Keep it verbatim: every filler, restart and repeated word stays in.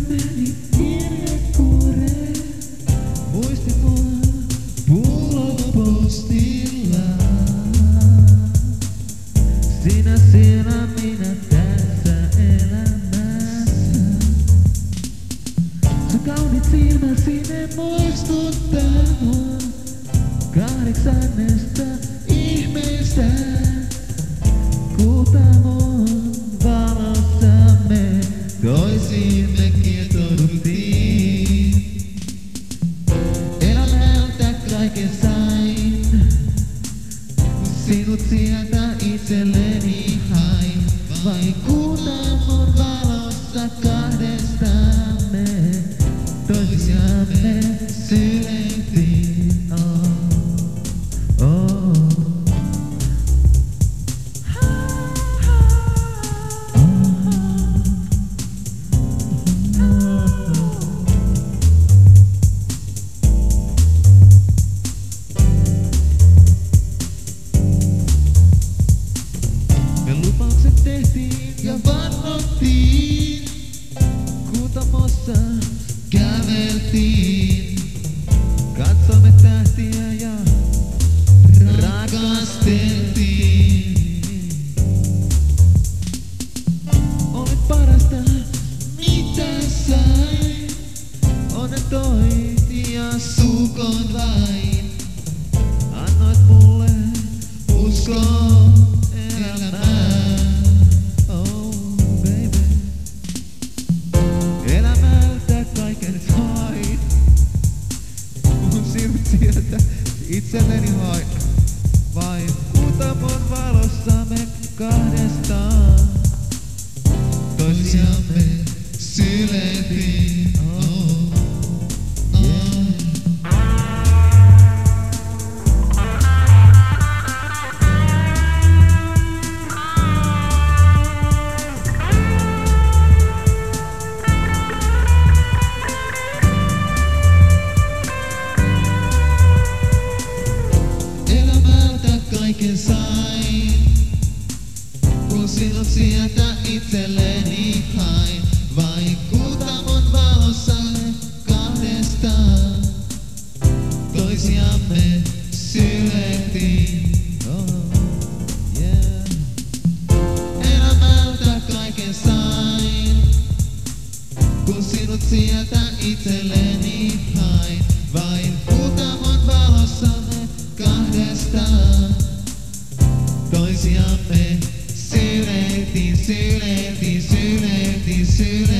meni kirjekuoreen, muisti mua pullopostilla. Sinä siellä, minä tässä elämässä. Sun kauniit silmäsi ne muistuttaa mua kahdeksannesta ihmeestä. Kuutamon valossa me toisiimme kietouduttiin. Elämältä kaiken sain, sinut sieltä itselleni hain. Vain kuutamon valossa kahdestamme toisiamme syleiltiin. Oh, oh. Me lupaukset tehtiin ja vannottiin, Kuutamossa käveltiin. Katsomme tähtiä ja rakasteltiin. Olet parasta, mitä sain. Onnen toit ja sukon vain. Annoit mulle uskon elämään. Oh baby. Elämältä kaiken sain. Kun sinut sieltä itselleni hain. Vain Kuutamon valossa me kahdestaan toisiamme syleiltiin. Oh, yeah. Elämältä kaiken sain, kun sinut sieltä itselleni hain. Vain Kuutamon valossa me kahdestaan toisiamme syleiltiin. Oh, yeah. Elämältä kaiken sain, kun sinut sieltä itselleni hain. Vain Kuutamon valossa me kahdestaan toisiamme syleiltiin, syleiltiin, syleiltiin, syleiltiin.